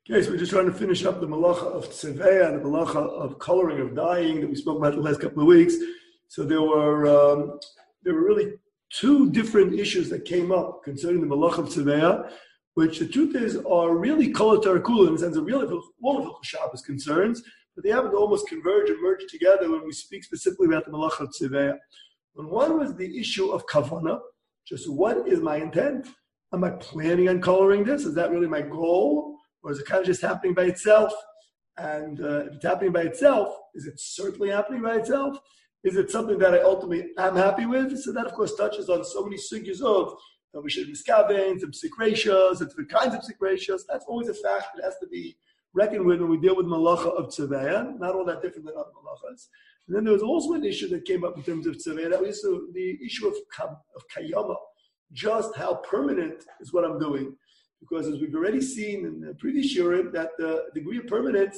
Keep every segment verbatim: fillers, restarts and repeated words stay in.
Okay, so we're just trying to finish up the malacha of tzeveya and the malacha of coloring, of dyeing that we spoke about the last couple of weeks. So there were um, there were really two different issues that came up concerning the malacha of tzeveya, which the truth is are really kol tarakula in the sense of really all of Hilchos Shabbos concerns, but they happen to almost converge and merge together when we speak specifically about the malacha of tzeveya. And one was the issue of kavana, just what is my intent? Am I planning on coloring this? Is that really my goal? Or is it kind of just happening by itself? And uh, if it's happening by itself, is it certainly happening by itself? Is it something that I ultimately am happy with? So that, of course, touches on so many sugyas of that we should miskaven, some psik ratios, and different kinds of psik ratios. That's always a fact that has to be reckoned with when we deal with malacha of tzeveya, not all that different than other malachas. And then there was also an issue that came up in terms of tzeveya. That was the issue of, of kayama, just how permanent is what I'm doing. Because as we've already seen in the previous shiurim, that the degree of permanence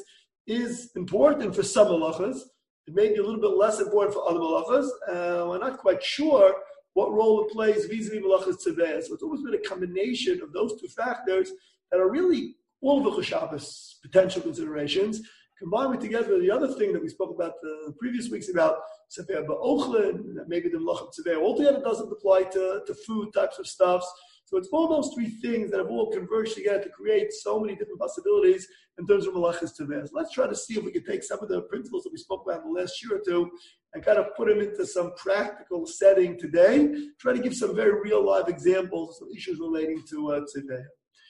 is important for some malachas. It may be a little bit less important for other malachas. Uh, we're not quite sure what role it plays vis-a-vis malachas tzeveya. So it's always been a combination of those two factors that are really all of Hilchos Shabbos potential considerations, combined with together the other thing that we spoke about the previous weeks about tzeveya ba'ochlin, that maybe the malacha of tzeveya altogether doesn't apply to, to food types of stuffs. So it's all those three things that have all converged together to create so many different possibilities in terms of malachas tzeveya. So let's try to see if we can take some of the principles that we spoke about in the last year or two and kind of put them into some practical setting today. Try to give some very real live examples of issues relating to uh, tzeveya.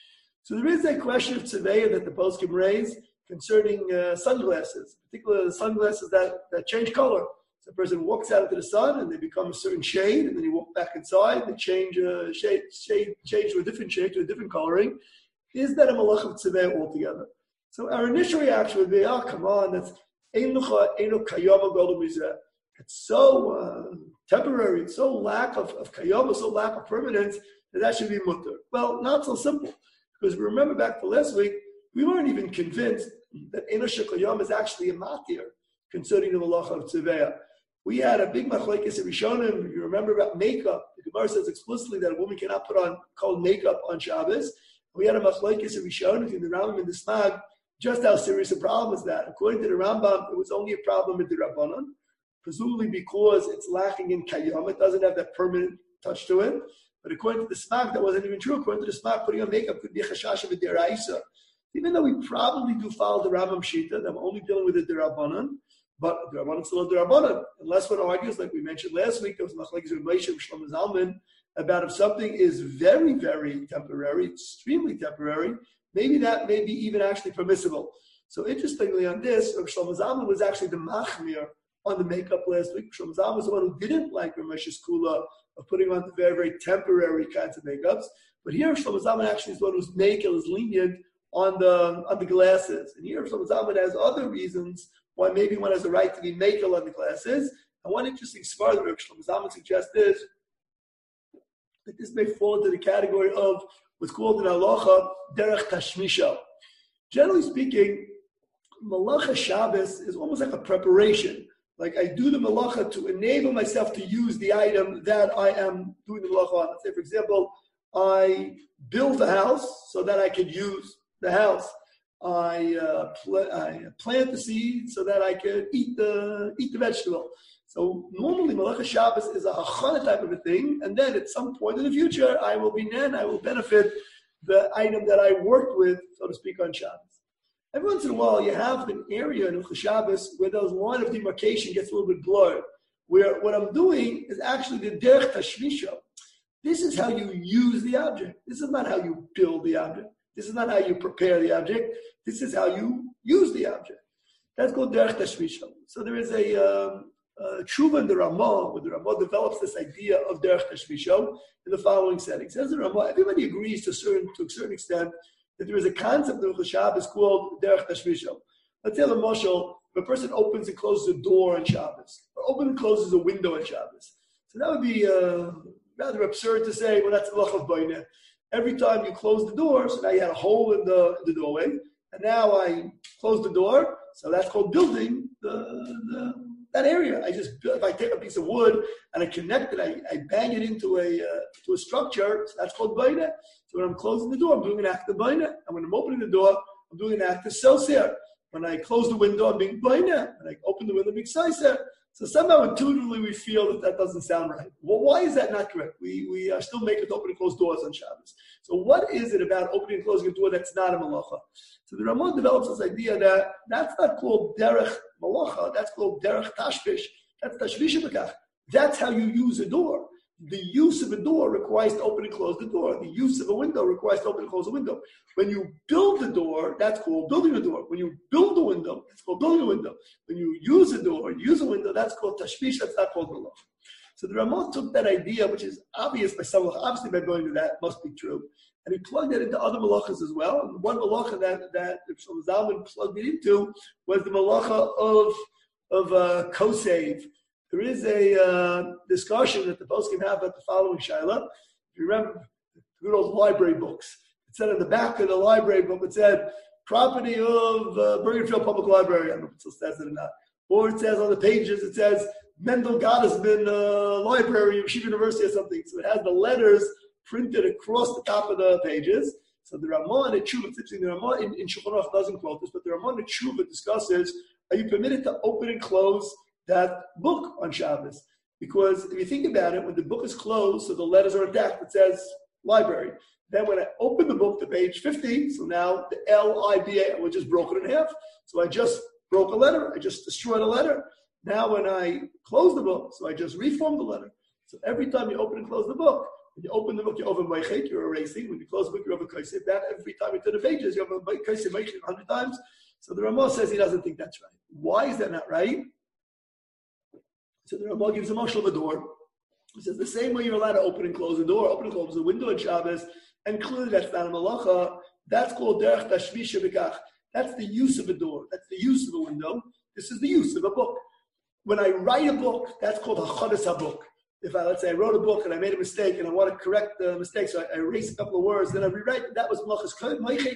So there is a question of tzeveya that the poskim raise concerning uh, sunglasses, particularly the sunglasses that, that change color. So a person walks out into the sun and they become a certain shade, and then you walk back inside, they change uh, shade, shade, change to a different shade, to a different coloring. Is that a malach of tzeveya altogether? So our initial reaction would be, oh, come on, that's ein lucha, eino kayama golden mizeh. It's so uh, temporary, it's so lack of, of kayama, so lack of permanence, that that should be mutter. Well, not so simple. Because remember back to last week, we weren't even convinced that eino shekayama is actually a matir concerning the malach of tzeveya. We had a big machlekes in Rishonim. You remember about makeup. The Gemara says explicitly that a woman cannot put on called makeup on Shabbos. We had a machlekes in Rishonim in the Rambam and the Smag. Just how serious a problem is that? According to the Rambam, it was only a problem with the Rabbanon, presumably because it's lacking in kayam. It doesn't have that permanent touch to it. But according to the Smag, that wasn't even true. According to the Smag, putting on makeup could be a chashash of a deraisa. Even though we probably do follow the Rambam shita, that we're only dealing with the Rabbanon. But the Rabbanon still the Rabbanon. Unless one argues, like we mentioned last week, there was machlekes with Moshe and Shlomo Zalman about if something is very, very temporary, extremely temporary, maybe that may be even actually permissible. So interestingly on this, Shlomo Zalman was actually the machmir on the makeup last week. Shlomo Zalman was the one who didn't like Ramesh's kula of putting on the very, very temporary kinds of makeups. But here Shlomo Zalman actually is the one who's makel, is lenient on the on the glasses. And here Shlomo Zalman has other reasons why maybe one has the right to be makel on the glasses. And one interesting svara that Shlomo Zalman suggests is that this may fall into the category of what's called in halacha derech tashmisha. Generally speaking, malacha Shabbos is almost like a preparation. Like I do the malacha to enable myself to use the item that I am doing the malacha on. Let's say, for example, I build a house so that I can use the house. I, uh, pl- I plant the seed so that I can eat the eat the vegetable. So normally Malacha Shabbos is a hachana type of a thing, and then at some point in the future, I will be nen, I will benefit the item that I worked with, so to speak, on Shabbos. Every once in a while, you have an area in Malacha Shabbos where those line of demarcation gets a little bit blurred, where what I'm doing is actually the derech tashmisha. This is how you use the object. This is not how you build the object. This is not how you prepare the object. This is how you use the object. That's called derech tashmisha. So there is a um, uh, tshuva in the Ramah, where the Ramah develops this idea of derech tashmisha in the following setting. Says the Ramah, everybody agrees to a certain to a certain extent that there is a concept of Shabbos called derech tashmisha. Let's say the mashal, if a person opens and closes a door on Shabbos, or opens and closes a window on Shabbos. So that would be uh, rather absurd to say, well, that's the lach of baineh. Every time you close the door, so now you had a hole in the, the doorway, and now I close the door, so that's called building the, the that area. I just, if I take a piece of wood and I connect it, I, I bang it into a uh, to a structure, so that's called baineh. So when I'm closing the door, I'm doing an act of baineh, and when I'm opening the door, I'm doing an act of self-ser. When I close the window, I'm being baina. When I open the window, I'm being saiser. So somehow intuitively we feel that that doesn't sound right. Well, why is that not correct? We we are still making open and close doors on Shabbos. So what is it about opening and closing a door that's not a malacha? So the Ramon develops this idea that that's not called derech malacha, that's called derech tashbish. That's tashbish b'kach. That's how you use a door. The use of a door requires to open and close the door. The use of a window requires to open and close a window. When you build the door, that's called building a door. When you build a window, it's called building a window. When you use a door, use a window, that's called tashbish, that's not called malach. So the Ramon took that idea, which is obvious by some, obviously by going to that, must be true, and he plugged it into other malachas as well. And one malacha that, that Shlomo Zalman plugged it into was the malacha of, of uh, kosev. There is a uh, discussion that the poskim have about the following shaila. If you remember the good old library books, it said in the back of the library book, it said, property of uh, Bergenfield Public Library. I don't know if it still says it or not. Or it says on the pages, it says, Mendel Gottesman uh, Library of Yeshiva University or something. So it has the letters printed across the top of the pages. So the Ramon and Tshuva, the Ramon in, in Shulchan Aruch doesn't quote this, but the Ramon and Tshuva discusses, are you permitted to open and close that book on Shabbos? Because if you think about it, when the book is closed, so the letters are intact, it says library. Then when I open the book to page fifty, so now the L I B A was just broken in half. So I just broke a letter. I just destroyed a letter. Now when I close the book, so I just reformed the letter. So every time you open and close the book, when you open the book, you're over Meichek, you're erasing. When you close the book, you're over Kaisib. That every time you turn the pages, you're over Kaisib Meichek a hundred times. So the Ramah says he doesn't think that's right. Why is that not right? So the Ramah gives a mashal of a door. He says the same way you're allowed to open and close a door, open and close a window in Shabbos, and clearly that's not a malacha, that's called derech tashvisha b'kach. That's the use of a door. That's the use of a window. This is the use of a book. When I write a book, that's called hachadas habook. If I, let's say I wrote a book and I made a mistake and I want to correct the mistake, so I, I erase a couple of words, then I rewrite, that was malachas meichek,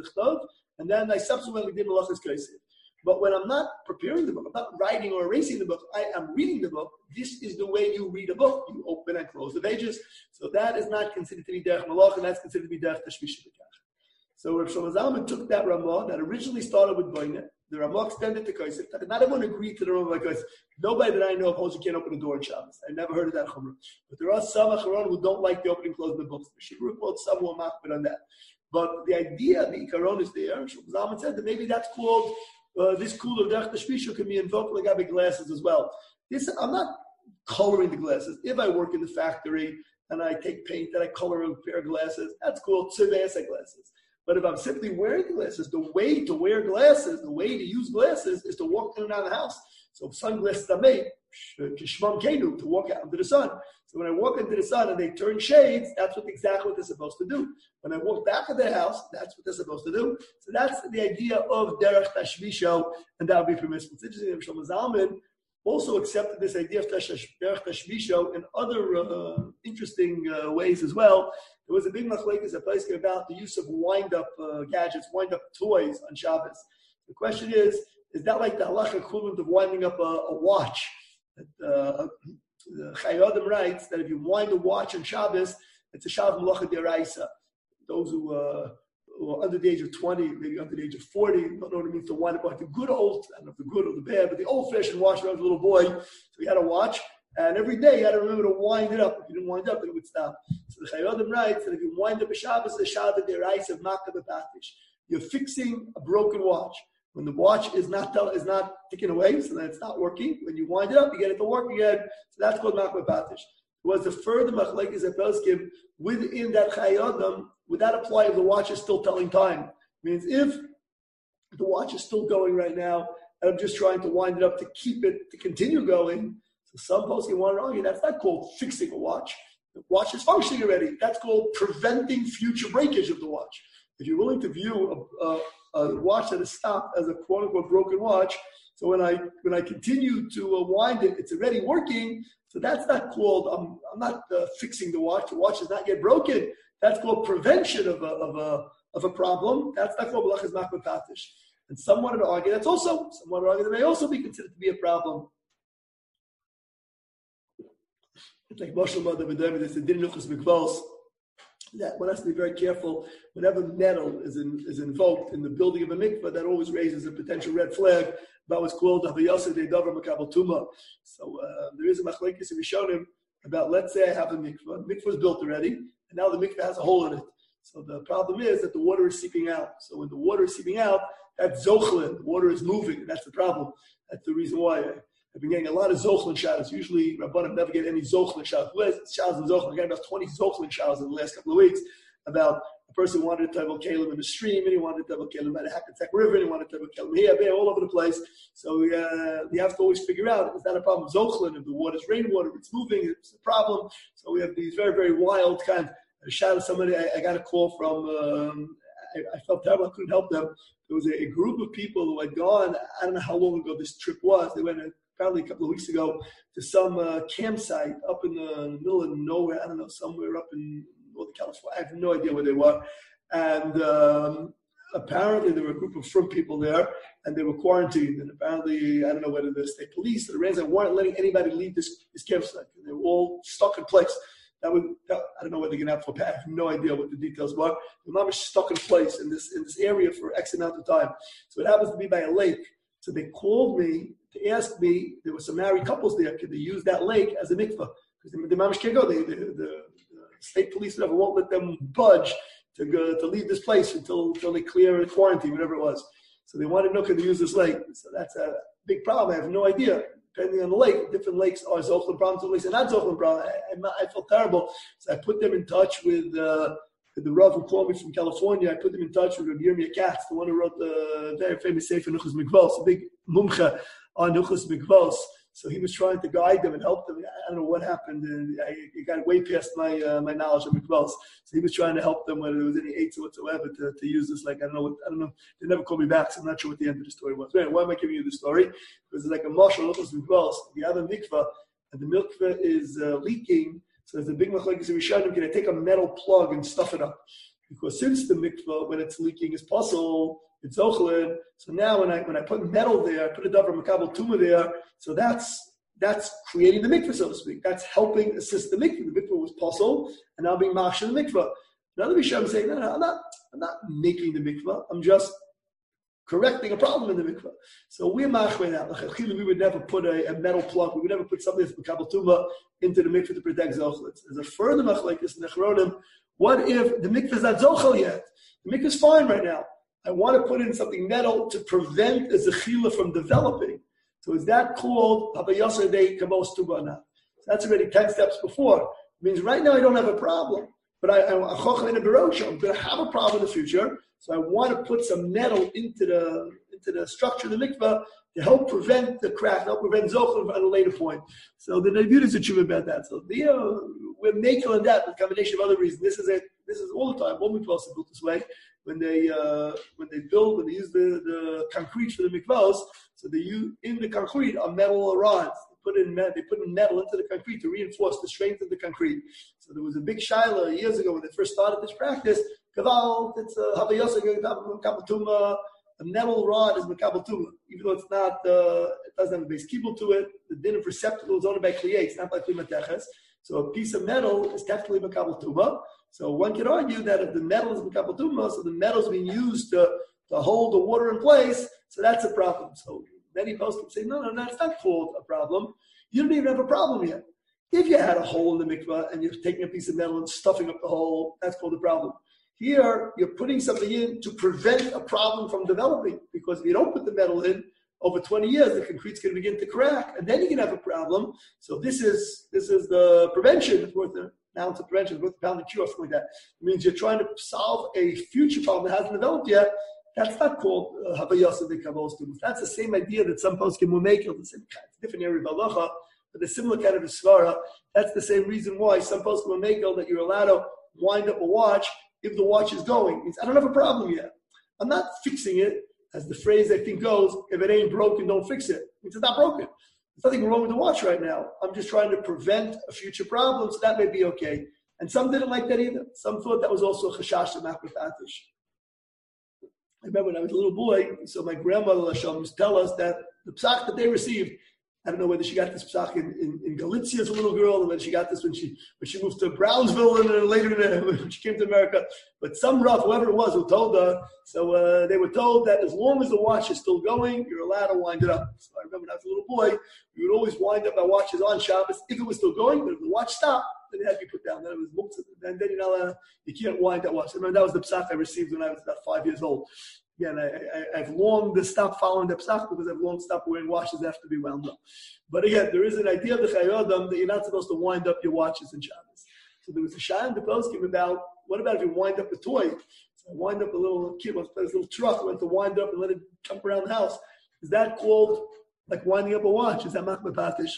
and then I subsequently did malachas kaisiv. But when I'm not preparing the book, I'm not writing or erasing the book, I am reading the book. This is the way you read a book. You open and close the pages. So that is not considered to be derech malach, and that's considered to be derech tashvish b'kach. So Rav Shlomo Zalman took that Ramah that originally started with Boinet. The Ramah extended to Kaisif. Not everyone agreed to the Ramah like Kaisif. Nobody that I know of holds you can't open a door in Shabbos. I never heard of that chumrah. But there are some acharon who don't like the opening and closing of the books. The Shibur quotes some who are machbid on that. But the idea, the ikaron is there. Shlomo Zalman said that maybe that's called, uh, this cool of derech tashvisha can be invoked like having glasses as well. This, I'm not coloring the glasses. If I work in the factory and I take paint and I color a pair of glasses, that's called tzivei glasses. But if I'm simply wearing glasses, the way to wear glasses, the way to use glasses is to walk in and out of the house. So sunglasses are made, kishmam kenu, to walk out into the sun. So when I walk into the sun and they turn shades, that's what exactly what they're supposed to do. When I walk back to the house, that's what they're supposed to do. So that's the idea of derech tashvisho, and that would be permissible. It's interesting that Shlomo Zalman also accepted this idea of derech tashvisho in other uh, interesting uh, ways as well. There was a big machlekes at Pesach about the use of wind-up uh, gadgets, wind-up toys on Shabbos. The question is, is that like the halacha equivalent of winding up a, a watch? That, uh, the Chayei Adam writes that if you wind a watch on Shabbos, it's a Shav Malacha D'Oraisa. Those who, uh, who are under the age of twenty, maybe under the age of forty, don't know what it means to wind up like the good old, I don't know if the good or the bad, but the old-fashioned watch when I was a little boy. So he had a watch. And every day you had to remember to wind it up. If you didn't wind it up, then it would stop. So the Chayei Adam writes that if you wind up a Shabbos, the Shabbos D'Oraisa of Makah B'Patish. You're fixing a broken watch. When the watch is not is not ticking away, so that it's not working, when you wind it up, you get it to work again. So that's called Makah B'Patish. It was the further machlekes at Pesach within that Chayei Adam. Would that apply if the watch is still telling time? It means if the watch is still going right now, and I'm just trying to wind it up to keep it, to continue going. So some poskim want to argue that's not called fixing a watch. The watch is functioning already. That's called preventing future breakage of the watch. If you're willing to view a, a, a watch that is stopped as a quote-unquote broken watch, so when I when I continue to uh, wind it, it's already working. So that's not called, I'm, I'm not uh, fixing the watch. The watch is not yet broken. That's called prevention of a of a of a problem. That's not called Malachas Makah B'Patish. And some wanted to argue that's also, some wanted to argue that may also be considered to be a problem. It's like Moshe Mother B'David, they said, Din Luchas Mikvals. that one has to be very careful. Whenever metal is in, is invoked in the building of a mikveh, that always raises a potential red flag about what's called havayasa de davar makabel tuma. So uh, there is a machlekes in Rishonim about, let's say I have a mikveh. The mikveh is built already, and now the mikveh has a hole in it. So the problem is that the water is seeping out. So when the water is seeping out, that's zochlin. The water is moving. That's the problem. That's the reason why I, I've been getting a lot of zochlin showers. Usually, Rabbanim never get any zochlin showers. Showers and zochlin. I got about twenty zochlin showers in the last couple of weeks about a person who wanted to have a kalim in a stream, and he wanted to have a kalim by the Hackensack River, and he wanted to have a kalim here, there, all over the place. So uh, we have to always figure out, is that a problem? Zochlin, if the water's rainwater, it's moving, it's a problem. So we have these very, very wild kind of, I shouted somebody, I, I got a call from, um, I, I felt terrible, I couldn't help them. There was a, a group of people who had gone, I don't know how long ago this trip was, they went a, probably a couple of weeks ago to some uh, campsite up in the, in the middle of nowhere, I don't know, somewhere up in Northern California. I have no idea where they were. And um, apparently there were a group of Frum people there, and they were quarantined. And apparently, I don't know whether the state police or the Rams weren't letting anybody leave this, this campsite. They were all stuck in place. That would, that, I don't know what they're going to have for. I have no idea what the details were. The mom is stuck in place in this in this area for X amount of time. So it happens to be by a lake. So they called me to ask me. There were some married couples there. Could they use that lake as a mikveh? Because the, the mamish can't go. They, the, the, the state police never won't let them budge to go to leave this place until until they clear the quarantine, whatever it was. So they wanted to know could they use this lake. So that's a big problem. I have no idea. Depending on the lake, different lakes are zochlin problems, lakes are not zochlin problems. I, I, I felt terrible, so I put them in touch with, uh, with the Rav who called me from California. I put them in touch with Rabbi Yirmiyah Katz, the one who wrote the very famous Sefer Nuchas Mikvos, a big mumcha on Nuchas Mikvos. So he was trying to guide them and help them. I don't know what happened. And I, it got way past my uh, my knowledge of mikvahs. So he was trying to help them whether there was any eights whatsoever to, to use this. Like I don't know. What, I don't know. They never called me back, so I'm not sure what the end of the story was. But anyway, why am I giving you the story? Because it's like a marshal of mikvahs. You have a mikvah, and the mikvah is uh, leaking. So there's a big machlokes in Rishonim. Can I take a metal plug and stuff it up? Because since the mikvah, when it's leaking, is possible. It's ochlin. So now when I when I put metal there, I put a davar makabel tuma there. So that's that's creating the mikvah, so to speak. That's helping assist the mikvah. The mikvah was possible, and now being machshel the mikvah. Another Rishonim saying, no, no, I'm not, I'm not making the mikvah. I'm just correcting a problem in the mikvah. So we're machshel now. We would never put a, a metal plug. We would never put something that's makabel tuma into the mikvah to protect zochel. There's a further machlekes in the Achronim. What if the mikvah is not zochel yet? The mikvah is fine right now. I want to put in something metal to prevent a zechila from developing. So is that called havayasa de kamos tubana? That's already ten steps before. It means right now I don't have a problem, but I, I, I'm going to have a problem in the future. So I want to put some metal into the into the structure of the mikvah to help prevent the crack, help prevent zochel at a later point. So the Nevi'ut is a tshuva about that. So the, uh, we're making on that with a combination of other reasons. This is it. This is all the time. All mikvahs are built this way. When they uh, when they build, when they use the, the concrete for the mikvahs, so they use in the concrete are metal rods. They put in they put in metal into the concrete to reinforce the strength of the concrete. So there was a big shaila years ago when they first started this practice. Kaval, it's a havayasa makabel tuma. A metal rod is makabel tuma, even though it's not. Uh, it doesn't have a base kibul to it. The din of receptacle is only by kliyes, not by klimateches. So a piece of metal is technically makabel tuma. So one could argue that if the metal is makabel tuma, so the metal is being used to, to hold the water in place, so that's a problem. So many poskim say, no, no, no, it's not called a problem. You don't even have a problem yet. If you had a hole in the mikvah and you're taking a piece of metal and stuffing up the hole, that's called a problem. Here, you're putting something in to prevent a problem from developing, because if you don't put the metal in, over twenty years, the concrete's going to begin to crack, and then you can have a problem. So this is this is the prevention. It's worth the ounce of prevention. It's worth the pound of cure, something like that. It means you're trying to solve a future problem that hasn't developed yet. That's not called havayasa de kavos tumas. That's the same idea that some poskim will make. The same kind, it's a different area of halacha, but a similar kind of a svara. That's the same reason why some poskim will make that you're allowed to wind up a watch if the watch is going. It means I don't have a problem yet. I'm not fixing it. As the phrase I think goes, if it ain't broken, don't fix it. It means it's not broken. There's nothing wrong with the watch right now. I'm just trying to prevent a future problem, so that may be okay. And some didn't like that either. Some thought that was also a chashash to makbet atish. I remember when I was a little boy, so my grandmother Hashem used to tell us that the psak that they received, I don't know whether she got this psak in, in, in Galicia as a little girl, or whether she got this when she when she moved to Brownsville and then later in, when she came to America. But some rough, whoever it was, who told her. So uh, they were told that as long as the watch is still going, you're allowed to wind it up. So I remember when I was a little boy, we would always wind up our watches on Shabbos if it was still going. But if the watch stopped, then it had to be put down. Then it was muktzah, and then you know uh, you can't wind that watch. I remember that was the psak I received when I was about five years old. Again, I, I, I've long stopped following the psak because I've long stopped wearing watches after be wound up. But again, there is an idea of the Chayei Adam that you're not supposed to wind up your watches in Shabbos. So there was a shayla in the poskim about what about if you wind up a toy? So I wind up a little kid wants to play this little truck, went to wind up and let it jump around the house. Is that called like winding up a watch? Is that machmir patish?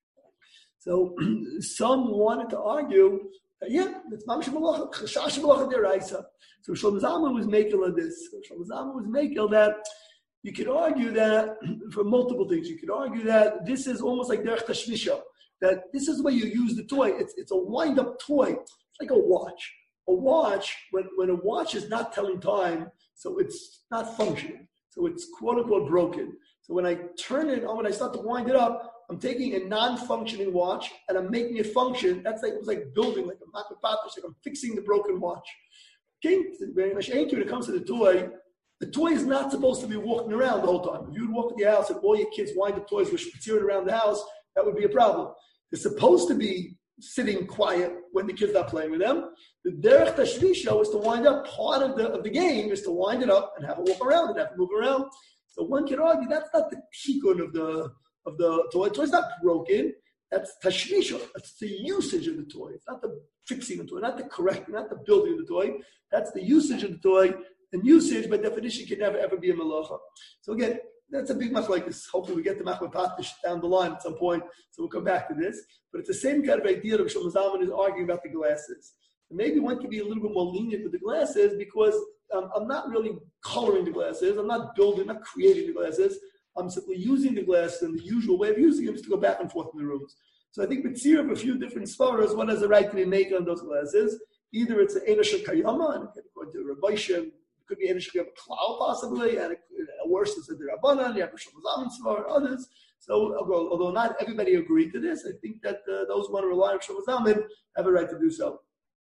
So some wanted to argue that yeah, it's mamish malacha, chashash malacha deraisa. So Shlomo Zalman was making of this. So Shlomo Zalman was making that you could argue that for multiple things. You could argue that this is almost like derech tashvisha, that this is the way you use the toy. It's it's a wind-up toy. It's like a watch. A watch, when, when a watch is not telling time, so it's not functioning. So it's quote-unquote broken. So when I turn it on, when I start to wind it up, I'm taking a non-functioning watch and I'm making it function. That's like, it was like building, like a machmir patish, like I'm fixing the broken watch. Okay, when it comes to the toy, the toy is not supposed to be walking around the whole time. If you would walk in your house and all your kids wind up toys, which tear it around the house, that would be a problem. They're supposed to be sitting quiet when the kids are playing with them. The derech tashvisha is to wind up. Part of the of the game is to wind it up and have it walk around and have it move around. So one can argue that's not the tikkun of the of the toy. The toy's not broken. That's tashvisha. That's the usage of the toy. It's not the fixing the toy, not the correcting, not the building of the toy. That's the usage of the toy. And usage, by definition, can never ever be a malacha. So again, that's a big machlokes. Hopefully we get the machmir patish down the line at some point, so we'll come back to this. But it's the same kind of idea that Shlomo Zalman is arguing about the glasses. And maybe one can be a little bit more lenient with the glasses because um, I'm not really coloring the glasses. I'm not building, not creating the glasses. I'm simply using the glasses, and the usual way of using them is to go back and forth in the rooms. So I think B'tzir of a few different svaras, one has a right to be making on those glasses. Either it's an Eina Shekayama, and according to Rabbi Shem, it could be Eina Shekayama Klal possibly, and it, a worse is the Rabbanan, you have Shlomo Zalman svar, others. So although, although not everybody agreed to this, I think that uh, those who want to rely on Shlomo Zalman have a right to do so.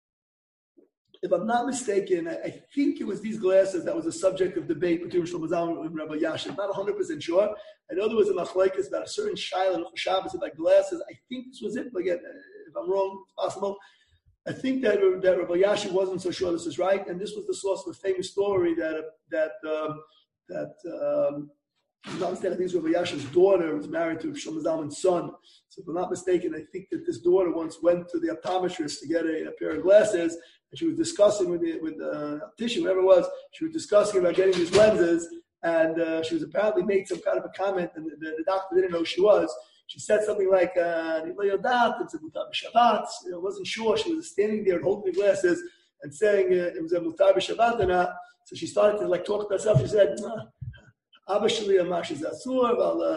If I'm not mistaken, I, I think it was these glasses that was a subject of debate between Shlomo Zalman and Rabbi Yashin. I'm not one hundred percent sure. I know there was a machlokes about a certain shayla in Shabbos about glasses. I think this was it, but again, if I'm wrong, it's possible. I think that, that Rabbi Yashin wasn't so sure this is right, and this was the source of a famous story that that um, that um, I'm not mistaken, I think Rabbi Yashin's daughter was married to Shlomo Zalman's son. So if I'm not mistaken, I think that this daughter once went to the optometrist to get a, a pair of glasses, and she was discussing with the with the optician, whatever it was, she was discussing about getting these lenses, and uh, she was apparently made some kind of a comment, and the, the, the doctor didn't know who she was. She said something like, uh, Shabbat. I wasn't sure. She was standing there holding the glasses and saying, it was a mutar b'Shabbat. So she started to like talk to herself. She said, Abba Shali Amar she's Asur,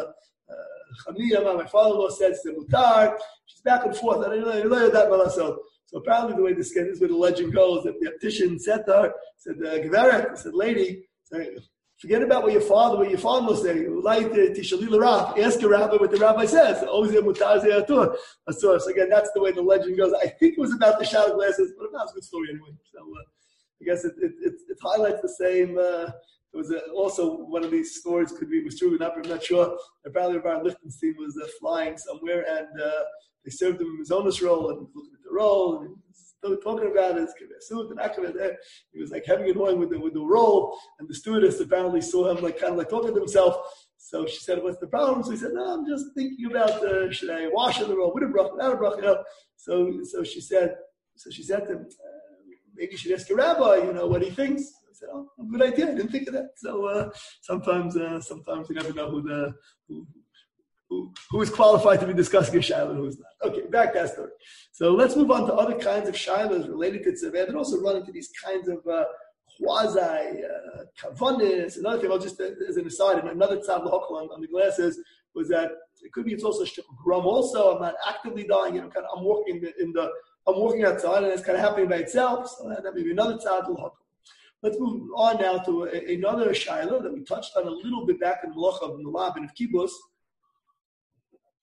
Chami Amar, my father-in-law said it's a mutar. She's back and forth. I didn't know that about herself. So apparently the way this, this is where the legend goes, that the optician said to her, said, Geveret, said, lady, forget about what your father, what your father-in-law said. Like Tishalil Rav, ask your rabbi what the rabbi says. Always a mutar ze'atur. So again, that's the way the legend goes. I think it was about the shadow glasses, but it was a good story anyway. So uh, I guess it, it, it, it highlights the same. Uh, It was a, also one of these stories could be was true, not, I'm not sure. Apparently, Baron Lichtenstein was uh, flying somewhere, and uh, they served him his honest roll, and he was looking at the roll, and he was still talking about it. And actually, he was like having annoying with the with the roll, and the stewardess apparently saw him like kind of like talking to himself. So she said, "What's the problem?" So he said, "No, I'm just thinking about uh, should I wash the roll with a bracha, without a bracha?" You know? So so she said, so she said to him, uh, "Maybe you should ask your rabbi, you know, what he thinks." I said, "Oh, good idea. I didn't think of that." So uh, sometimes, uh, sometimes you never know who the who, who, who is qualified to be discussing a shayla and who is not. Okay, back to that story. So let's move on to other kinds of shaylas related to tzeveh and also run into these kinds of uh, quasi uh, kavanis. Another thing, I'll just uh, as an aside, another tzad l'hokol on, on the glasses was that it could be it's also a grum. Also, I'm not actively dying. You know, kind of I'm walking in the, in the I'm walking outside and it's kind of happening by itself. So that may be another tzad l'hokol. Let's move on now to a, another shayla that we touched on a little bit back in the Malacha of the Labin of Kibbutz.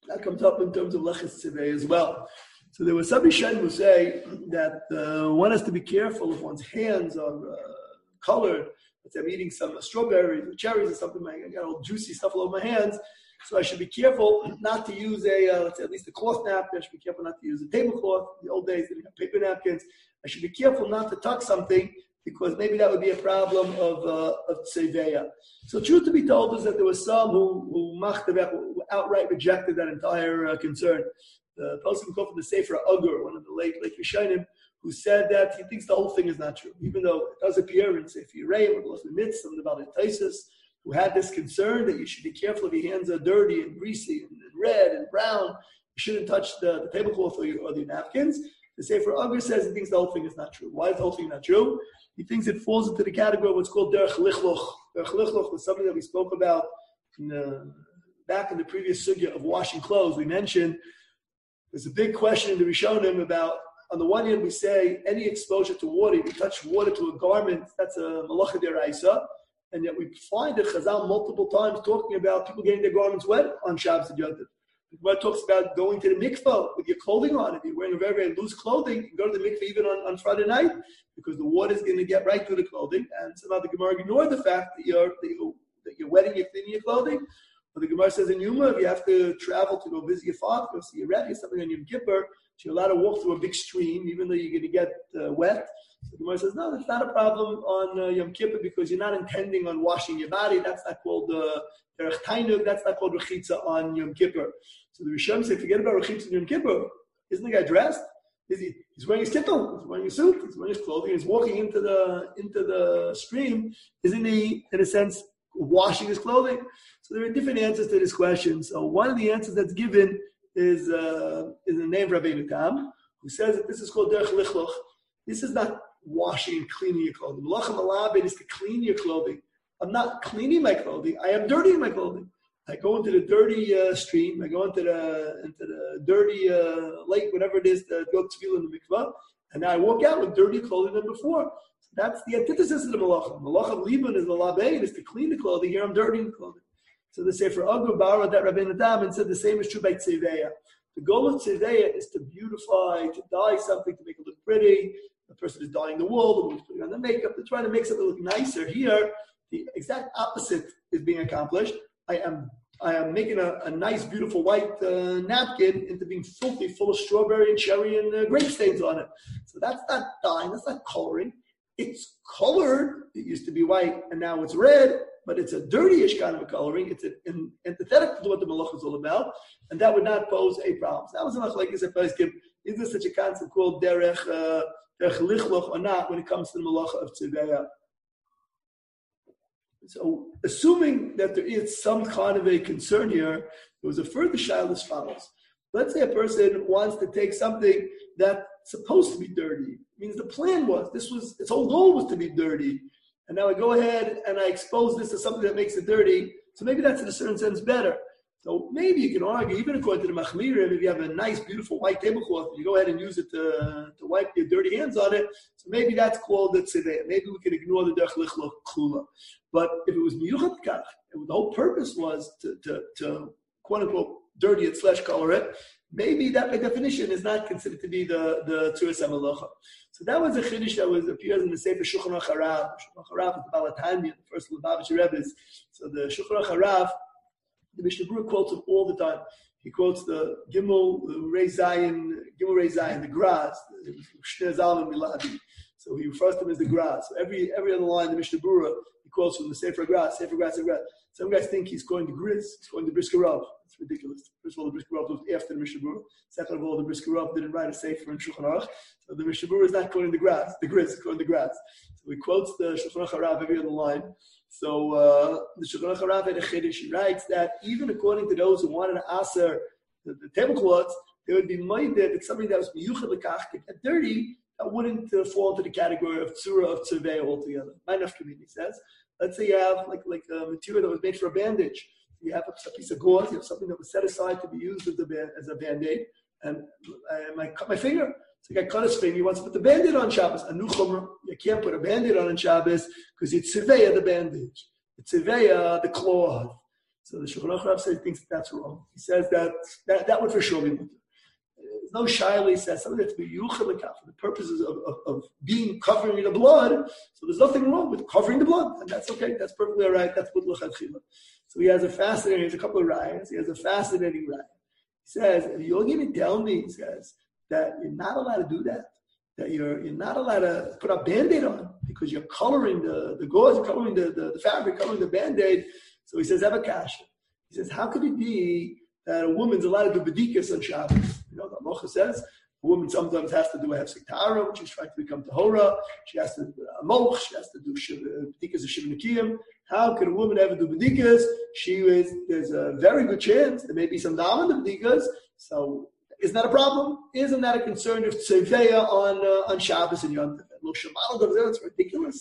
That comes up in terms of Lechis Tzivei as well. So there was some Rishonim who say that uh, one has to be careful if one's hands are uh, colored. Let's say I'm eating some strawberries or cherries or something, I got all juicy stuff all over my hands. So I should be careful not to use a, uh, let's say at least a cloth napkin. I should be careful not to use a tablecloth. In the old days, they didn't have paper napkins. I should be careful not to tuck something because maybe that would be a problem of uh, of tzeveya. So truth to be told is that there were some who who, who outright rejected that entire uh, concern. The person called from the Sefer Agur, one of the late late Rishonim, who said that he thinks the whole thing is not true, even though it does appear in Sefer Yerei, or the midst of the Baalei Tosfos, who had this concern that you should be careful if your hands are dirty and greasy and, and red and brown. You shouldn't touch the, the tablecloth or, your, or the napkins. The Sefer Agur says he thinks the whole thing is not true. Why is the whole thing not true? He thinks it falls into the category of what's called derech lichloch. Derech lichloch was something that we spoke about in the, back in the previous sugya of washing clothes. We mentioned there's a big question in the Rishonim about, on the one hand, we say any exposure to water, if you touch water to a garment, that's a malacha deraisa. And yet we find that Chazal multiple times talking about people getting their garments wet on Shabbos and Yom Tov. The Gemara talks about going to the mikvah with your clothing on. If you're wearing a very, very loose clothing, you can go to the mikvah even on, on Friday night because the water is going to get right through the clothing. And somehow the Gemara ignored the fact that you're, that, you, that you're wetting, you're cleaning your clothing. But the Gemara says in Yuma, if you have to travel to go visit your father, go see your Rebbe, something on Yom Kippur, so you're allowed to walk through a big stream, even though you're going to get uh, wet. So the Gemara says, no, that's not a problem on uh, Yom Kippur because you're not intending on washing your body. That's not called uh, derech tainug. That's not called rechitza on Yom Kippur. So the Rishonim say, forget about rechitza on Yom Kippur. Isn't the guy dressed? Is he? He's wearing his kittel. He's wearing a suit. He's wearing his clothing. He's walking into the into the stream. Isn't he, in a sense, washing his clothing? So there are different answers to this question. So one of the answers that's given is uh, is the name of Rabbeinu Tam, who says that this is called derech lichloch. This is not washing and cleaning your clothing. Malacha malabed is to clean your clothing. I'm not cleaning my clothing. I am dirtying my clothing. I go into the dirty uh, stream. I go into the into the dirty uh, lake, whatever it is, to go to tefillah in the mikvah, and now I walk out with dirty clothing than before. So that's the antithesis of the malacha. Malacha of liban is the labein, is to clean the clothing. Here I'm dirtying the clothing. So the Sefer Agur borrowed that Rabbeinu Tam and said the same is true by tzeveya. The goal of tzeveya is to beautify, to dye something, to make it look pretty. The person is dyeing the wool, the woman is putting on the makeup, they're trying to make something look nicer. Here, the exact opposite is being accomplished. I am I am making a, a nice, beautiful white uh, napkin into being filthy, full of strawberry and cherry and uh, grape stains on it. So that's not dyeing, that's not coloring. It's colored. It used to be white, and now it's red, but it's a dirtyish kind of a coloring. It's an antithetic to what the malach is all about, and that would not pose a problem. So that was a machlokes at Poskim. Is there such a concept called derech uh, derech lichloch or not when it comes to the malacha of tzeveya? So, assuming that there is some kind of a concern here, there was a further shaila as follows. Let's say a person wants to take something that's supposed to be dirty. It means the plan was, this was, its whole goal was to be dirty. And now I go ahead and I expose this to something that makes it dirty. So maybe that's in a certain sense better. So maybe you can argue, even according to the Machmirim, if you have a nice, beautiful white tablecloth, you go ahead and use it to, to wipe your dirty hands on it. So maybe that's called the tzedeh. Maybe we can ignore the derech lichloch klula. But if it was miyuchat kach, and the whole purpose was to, to, to quote unquote, dirty it slash color it, maybe that by definition is not considered to be the the tzuras hamalacha. So that was a chiddush that was appears in the Sefer Shulchan Aruch Harav. Shulchan Aruch Harav is the Baal HaTanya, the first Lubavitcher Rebbe's. So the Shulchan Aruch Harav, the Mishnah Berurah quotes him all the time. He quotes the Gimel Rei Zion, Gimel Rei Zion, the Graz, Shnei Zalman Miladi. So he refers to him as the Graz. So every every other line, the Mishnah Berurah, he quotes from the Sefer Graz, Sefer Graz, Sefer Graz. Some guys think he's going to Grizz, he's going to Brisker Rav. It's ridiculous. First of all, the Brisker Rav was after the Mishnah Berurah. Second of all, the Brisker Rav didn't write a Sefer in Shulchan Aruch. So the Mishnah Berurah is not quoting the Graz, the Grizz is quoting the Graz. So he quotes the Shulchan Aruch Harav every other line. So uh, the Shulchan Aruch Harav had a chiddush. He writes that even according to those who wanted to aser the, the tablecloths, there would be minded that something that was miyuchad l'kach get dirty, that wouldn't uh, fall into the category of tzura of tzurvei altogether. My nafkamini, he says. Let's say you have like like a material that was made for a bandage. You have a, a piece of gauze, you have something that was set aside to be used as a, as a band-aid, and I, I cut my finger. So the guy cut his finger, he wants to put the band-aid on Shabbos. A new chomer, you can't put a band-aid on on Shabbos because it's tzurvei the bandage. It's tzurvei the cloth. So the Shulchan Aruch Rav says he thinks that that's wrong. He says that that, that would for sure be mutter. There's no shaila, he says something that's b'yuchel lekaf for the purposes of, of, of being covering the blood. So there's nothing wrong with covering the blood, and that's okay. That's perfectly all right. That's mutter l'chadchila. So he has a fascinating. He has a couple of rayas. He has a fascinating raya. He says, if you're going to tell me, he says, that you're not allowed to do that, that you're you're not allowed to put a Band-Aid on because you're coloring the, the gauze, you're coloring the, the, the fabric, coloring the Band-Aid. So he says, have a kasha. He says, how could it be that a woman's allowed to do bedikas on Shabbos? You know, the Halacha says, a woman sometimes has to do a hefsek tahara when she's trying to become tahora. She has to do a moch, she has to do bedikas of shiv nekiyim. How can a woman ever do bedikas? She is, there's a very good chance there may be some dam in the bedikas. So isn't that a problem? Isn't that a concern of tzeveya on uh, on Shabbos and Yom Tov? It's ridiculous.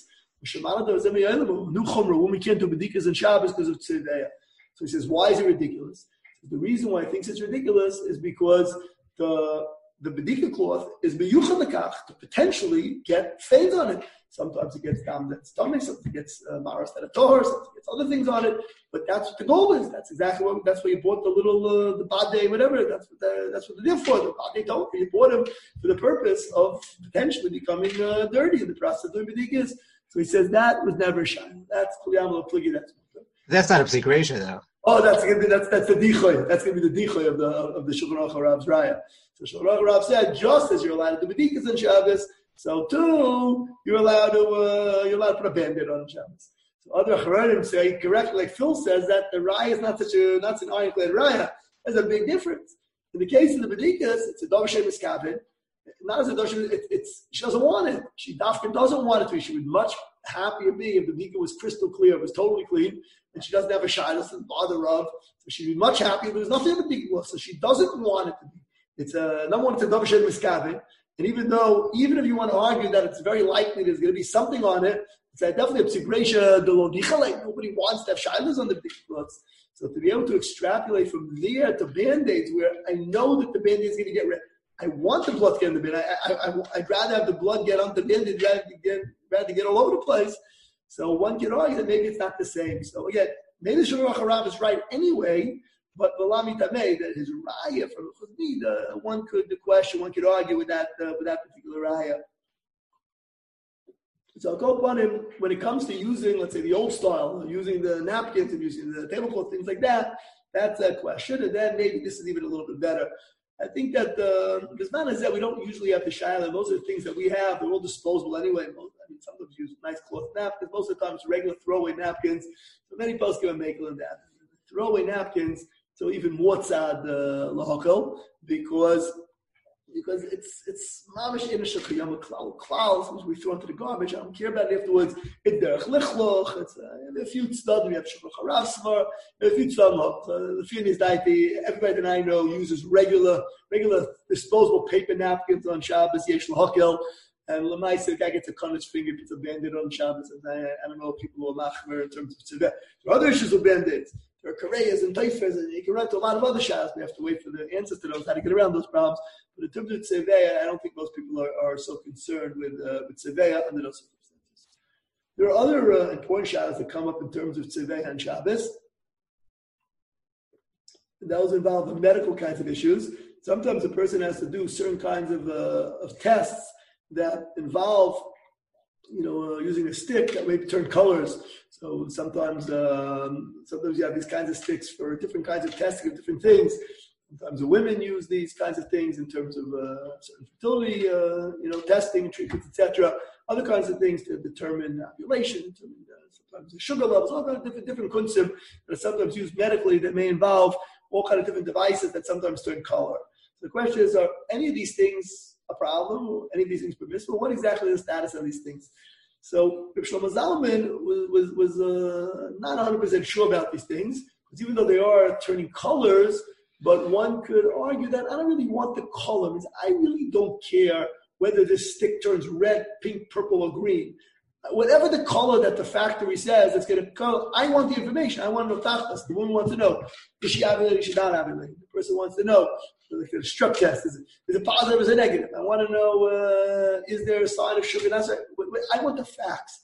New chumra, woman can't do bedikas on Shabbos because of tzeveya. So he says, why is it ridiculous? The reason why he thinks it's ridiculous is because the the bedika cloth is beyuchel lekach to potentially get stains on it. Sometimes it gets dam that's tummy, sometimes it gets uh, maras that are tohar, sometimes it gets other things on it. But that's what the goal is. That's exactly what. That's why you bought the little uh, the bade, whatever. That's what the, that's what they're for. The bade tohar. You bought them for the purpose of potentially becoming uh, dirty in the process of doing bedikas. So he says that was never shine. That's kliyam pligi. That's that's not a psikration though. Oh, that's gonna be that's that's the dichoy. That's gonna be the dichoy of the of the Shulchan Aruch Rav's raya. So Shulchan Aruch Rav said, just as you're allowed to do bedikas on Shabbos, so too you're allowed to uh, you're allowed to put a Band-Aid on Shabbos. So other Charadim say correctly, like Phil says, that the raya is not such a not such an ironclad raya. There's a big difference. In the case of the bedikas, it's a davar shem miskabed. Not as a davar, it, it's she doesn't want it. She dafka doesn't want it to. She would much happier be if the bedika was crystal clear, it was totally clean, and she doesn't have a shyness and bother of. So she'd be much happier. But there's nothing in the bedika, so she doesn't want it to be. It's a number one. It's a davar shem miskabed. And even though, even if you want to argue that it's very likely there's going to be something on it, it's definitely a psigresha de lo dichale. Nobody wants to have shilas on the bedika. So to be able to extrapolate from there to Band-Aids, where I know that the Band-Aid is going to get rid, I want the blood to get in the bin. I, I, I, I'd rather have the blood get on the Band-Aid rather than get, rather get all over the place. So one can argue that maybe it's not the same. So again, maybe the Shulchan Aruch Rav is right anyway, but Balami Tameh, that his raya from Chazmid, one could question, one could argue with that uh, with that particular raya. So I'll go upon him when it comes to using, let's say, the old style, using the napkins and using the tablecloth, things like that. That's a question, and then maybe this is even a little bit better. I think that uh, the Zman is that we don't usually have the shayla. Most of the things that we have, they're all disposable anyway. Most, I mean, sometimes use nice cloth napkins. Most of the time, it's regular throwaway napkins. So many posts give a makel in that. Throwaway napkins, so even more tzad uh, lahakel, because because it's it's mamish in a shachiyam klal klal, which we throw into the garbage. I don't care about it afterwards. It's derech lichloch. It's uh, a few tzad. We have Shulchan Aruch Svar. A few tzad. The few is that everybody that I know uses regular regular disposable paper napkins on Shabbos. Yesh lahakel. And Lamaisa, the guy gets a cut on his finger, gets a Band-Aid on Shabbos. And I, I don't know if people who are machmer in terms of tziveh. There are other issues with Band-Aids. There are kareyas and taifas, and you can run to a lot of other shahs. We have to wait for the answers to those, how to get around those problems. But in terms of tziveh, I don't think most people are, are so concerned with uh, with tziveh under those circumstances. There are other uh, important shahs that come up in terms of tziveh and Shabbos. Those involve the medical kinds of issues. Sometimes a person has to do certain kinds of uh, of tests that involve, you know, uh, using a stick that may turn colors. So sometimes, um, sometimes you have these kinds of sticks for different kinds of testing of different things. Sometimes the women use these kinds of things in terms of uh, certain fertility, uh, you know, testing, treatments, et cetera. Other kinds of things to determine ovulation, determine, uh, sometimes the sugar levels, all kinds of different different concepts that are sometimes used medically that may involve all kinds of different devices that sometimes turn color. So the question is, are any of these things a problem? Any of these things permissible? What exactly is the status of these things? So Reb Shlomo Zalman was was, was uh, not one hundred percent sure about these things, because even though they are turning colors, but one could argue that I don't really want the color. Means I really don't care whether this stick turns red, pink, purple, or green. Whatever the color that the factory says it's going to color, I want the information. I want to know tachtas. The woman wants to know, is she ovulating, is she not ovulating? The person wants to know, like the struck test, is it, is it positive, is it negative? I want to know, uh, is there a sign of sugar? That's right. I want the facts.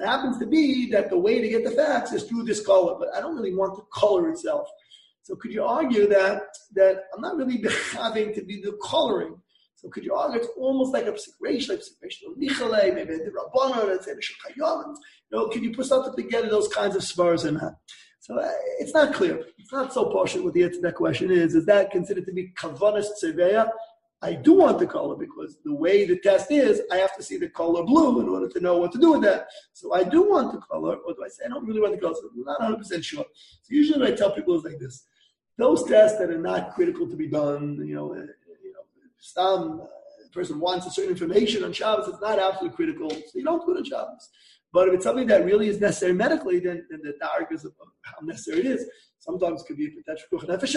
It happens to be that the way to get the facts is through this color, but I don't really want the color itself. So could you argue that that I'm not really having to be the coloring? So could you argue it's almost like a psikration, like psikration of Michale, maybe the Rabbanon, let's say the Shulchan. You know, can you put something together, those kinds of spurs in that? So uh, it's not clear. It's not so partial what the answer to that question is. Is that considered to be Kavanas Tzeveya? I do want the color because the way the test is, I have to see the color blue in order to know what to do with that. So I do want the color, or do I say I don't really want the color? So I'm not one hundred percent sure. So usually what I tell people is like this. Those tests that are not critical to be done, you know, uh, you know, some uh, person wants a certain information on Shabbos, it's not absolutely critical, so you don't do it on Shabbos. But if it's something that really is necessary medically, then, then the dark is how necessary it is. Sometimes it could be a potential kuch nefesh.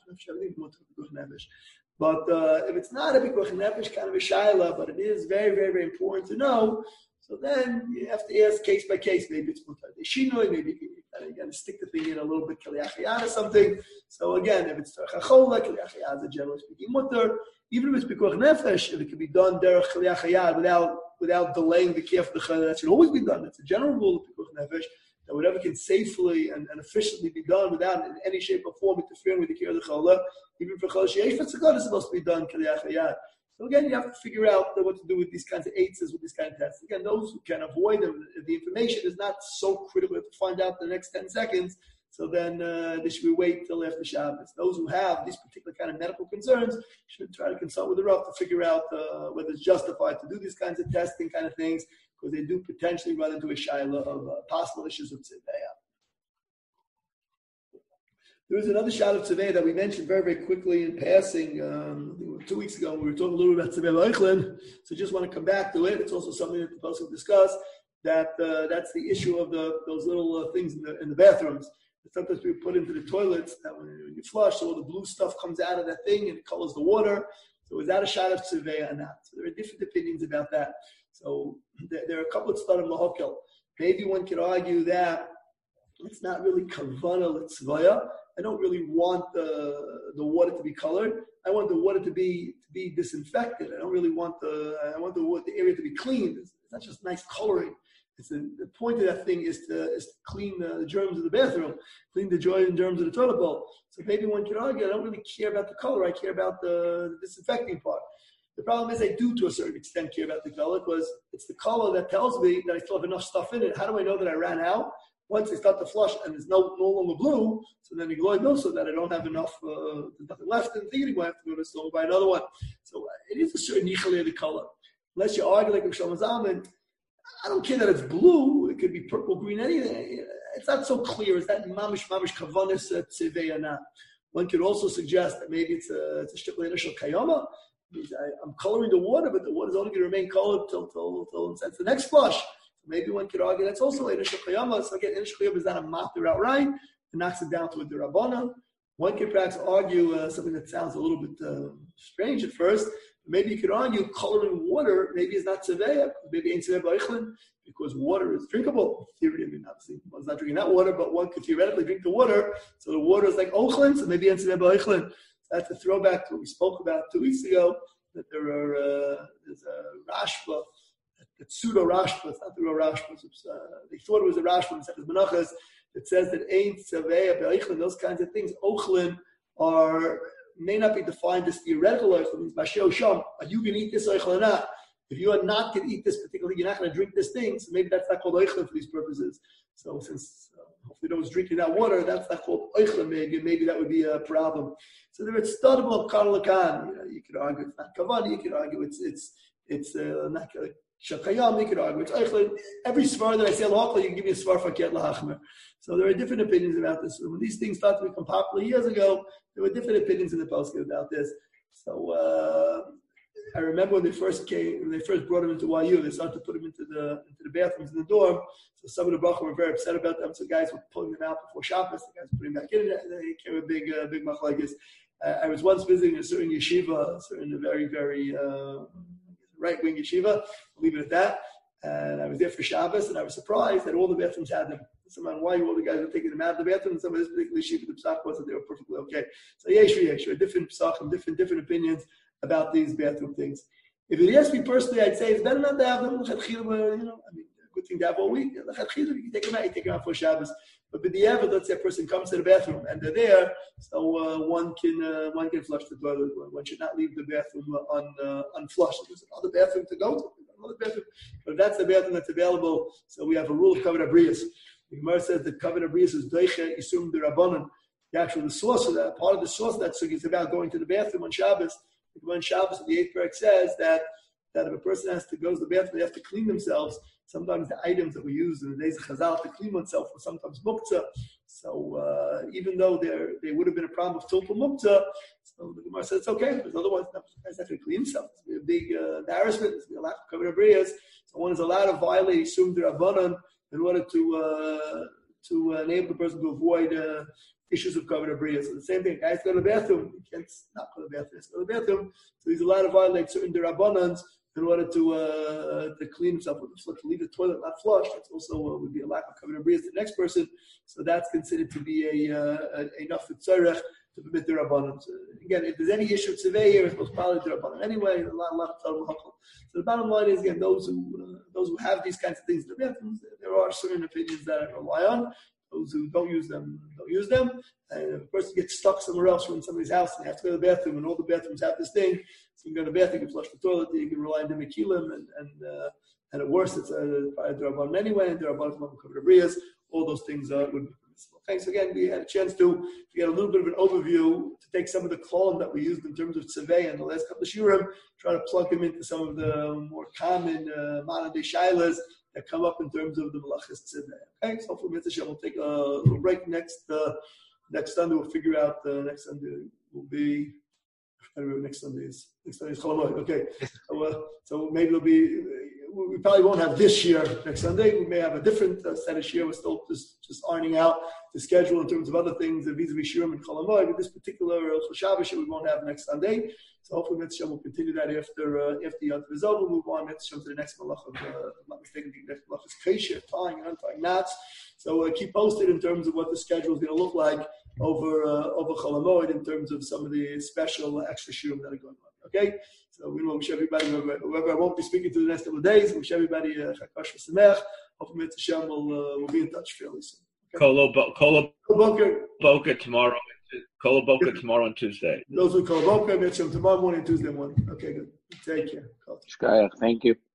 But uh, if it's not a big kuch nefesh kind of a shaila, but it is very, very, very important to know, so then you have to ask case by case. Maybe it's mutar deshinoi, maybe you got to stick the thing in a little bit kaliachiyad or something. So again, if it's terchachola, kaliachiyad is a generally speaking mutar. Even if it's pikuach nefesh, if it can be done derech kaliachiyad without without delaying the care for the challah, that should always be done. That's a general rule of pikuach nefesh, that whatever can safely and, and efficiently be done without in any shape or form interfering with the care of the challah, even for challah sheyesh v'tzakot, is supposed to be done kaliachiyad. So again, you have to figure out what to do with these kinds of eights, with these kind of tests. Again, those who can avoid them, if the information is not so critical to find out in the next ten seconds, so then uh, they should be wait till after Shabbos. Those who have these particular kind of medical concerns should try to consult with the Rav to figure out uh, whether it's justified to do these kinds of testing kind of things, because they do potentially run into a shaila of uh, possible issues of tzivaya. There was another shot of Tzevei that we mentioned very, very quickly in passing. Um, two weeks ago, we were talking a little bit about Tzevei Eichlin, so just want to come back to it. It's also something that the Pasuk will discuss, that uh, that's the issue of the those little uh, things in the, in the bathrooms. Sometimes we put into the toilets that when you flush, so all the blue stuff comes out of that thing and it colors the water. So is that a shot of Tzevei or not? So there are different opinions about that. So there, there are a couple of Tzvarim Lahokel. Maybe one could argue that it's not really Kavanah L'Tzvaya. I don't really want the the water to be colored. I want the water to be to be disinfected. I don't really want the I want the the area to be cleaned. It's, it's not just nice coloring. It's a, the point of that thing is to is to clean the, the germs of the bathroom, clean the joy and germs of the toilet bowl. So maybe one could argue I don't really care about the color. I care about the, the disinfecting part. The problem is I do to a certain extent care about the color, because it's the color that tells me that I still have enough stuff in it. How do I know that I ran out? Once I start to flush and there's no no longer blue, so then the glory knows so that I don't have enough, uh, there's nothing left in the thing anymore. I have to go to the store and buy another one. So uh, it is a certain yichale of the color. Unless you argue like with Shlomo Zalman, I don't care that it's blue. It could be purple, green, anything. It's not so clear. Is that mamish mamish kavanis tzevei or not? One could also suggest that maybe it's a it's a shtikla initial kayama. I'm coloring the water, but the water is only going to remain colored till till till since the next flush. Maybe one could argue that's also initial kayama. So again, initial kayama is not a matter outright. It knocks it down to a derabana. One could perhaps argue uh, something that sounds a little bit uh, strange at first. Maybe you could argue coloring water maybe is not tzevei, maybe ain't tzevei b'eichlin, because water is drinkable. Theory, I mean, obviously, one's not drinking that water, but one could theoretically drink the water. So the water is like ochlin, so maybe ain't tzevei b'eichlin. That's a throwback to what we spoke about two weeks ago, that there are, uh, there's a Rashba, a pseudo Rashba, it's not the real Rashba, uh, they thought it was a Rashba, and said it's Menachas, that says that ain't tzevei b'eichlin, those kinds of things, ochlin are, may not be defined as theoretical oichel, means Masheo Sham, are you going to eat this oichel or not? If you are not going to eat this particularly, you're not going to drink this thing, so maybe that's not called oichel for these purposes. So since uh, hopefully no one's drinking that water, that's not called oichel, maybe, maybe that would be a problem. So there is studiable karlakan. You know, you could argue it's not kavan, you could argue it's it's it's uh, not shakayam, you could argue it's oichel. Every svar that I say lahachla, you can give me a svar for kiat lahachmer. So there are different opinions about this. When these things started to become popular years ago, there were different opinions in the poskim about this. So uh, I remember when they first came, when they first brought him into Y U, they started to put him into the into the bathrooms in the dorm. So some of the brachos were very upset about them. So guys were pulling them out before Shabbos. The guys were putting them back in. And they came a big, uh, big machlokes. Uh, I was once visiting a certain yeshiva, a certain very, very uh, right-wing yeshiva. I'll leave it at that. And I was there for Shabbos, and I was surprised that all the bathrooms had them. Somehow, why all the guys were taking them out of the bathroom, and some of this particular yeshiva, the psak was that they were perfectly okay. So yesh yesh, different psakim, different different opinions about these bathroom things. If it asks me personally, I'd say it's better not to have them. You know, I mean, good thing to have all week. You can take them out, you take them out for Shabbos. But with the ever, let's say a person comes to the bathroom and they're there, so uh, one can uh, one can flush the toilet. One should not leave the bathroom un, uh, unflushed. There's another bathroom to go to, another bathroom. But if that's the bathroom that's available, so we have a rule of Kavod Abrius. The Gemara says that Kavod Abrius is Doiche Isum D'Rabbanan. The actual the source of that, part of the source of that sugi is about going to the bathroom on Shabbos. On Shabbos, the eighth parak says that that if a person has to go to the bathroom, they have to clean themselves. Sometimes the items that we use in the days of Chazal to clean oneself were sometimes muktzah. So uh, even though there there would have been a problem of tilpul muktzah, so the Gemara says it's okay because otherwise the guys have to clean themselves. It's a big uh, embarrassment. It's a lack of Kavod Abrius. So one is allowed to violate Isum D'Rabbanan in order to uh, to enable the person to avoid uh, issues of Kavod Abrius. So the same thing. Guys go to the bathroom. He can't not go to the bathroom. He go to the bathroom. So he's allowed to violate certain D'Rabbanans in order to uh, to clean himself with the flush, to leave the toilet not flushed. That's also uh, would be a lack of Kavod Abrius to the next person. So that's considered to be a uh, enough tzarech to permit the Rabbanan. So again, if there's any issue of tzivei here, it's most probably the Rabbanan anyway. A lot, a lot of Talmud Hakol. So the bottom line is again, those who uh, those who have these kinds of things in the bathrooms, there are certain opinions that I rely on. Those who don't use them, don't use them. And if a person gets stuck somewhere else or in somebody's house and they have to go to the bathroom and all the bathrooms have this thing, so you can go to the bathroom, you can flush the toilet, you can rely on the mekilim, and and uh, and at worst, it's a D'Rabbanan anyway, and D'Rabbanan Kavod Abrius. All those things uh, would be permissible. Thanks again. We had a chance to, to get a little bit of an overview, to take some of the klon that we used in terms of tzevei in the last couple of shiurim, try to plug them into some of the more common uh, modern day shilas that come up in terms of the malachas tzivei. Okay, so hopefully Mitzvah Shem will take a little break next uh, next Sunday. We'll figure out uh, next Sunday will be I don't know next Sunday is next Sunday is Chol Hamoed. Okay, so, uh, so maybe it'll be. We probably won't have this year next Sunday. We may have a different uh, set of year. We're still just, just ironing out the schedule in terms of other things, vis-a-vis Shiurim and Chol Hamoed. But this particular uh, Shabbos we won't have next Sunday. So hopefully Mitzvah will continue that after uh, after the Yom Tov is over. We'll move on Mitzvah to the next malach of, uh, if I'm not mistaken, the next malach is Kesher, tying and untying knots. So uh, keep posted in terms of what the schedule is going to look like over uh, over Chol Hamoed in terms of some of the special uh, extra Shiurim that are going on. Okay? So we wish everybody, whoever I won't be speaking to the next couple of days, wish everybody a Chakash V'Samech. Hopefully Mitzvah Shem will, uh, will be in touch fairly soon. Kolo Boca tomorrow. Kolo Boca tomorrow and Tuesday. Those who Kolo Boca, Mitzvah tomorrow morning, Tuesday morning. Okay, good. Take care. Shkayach, thank you.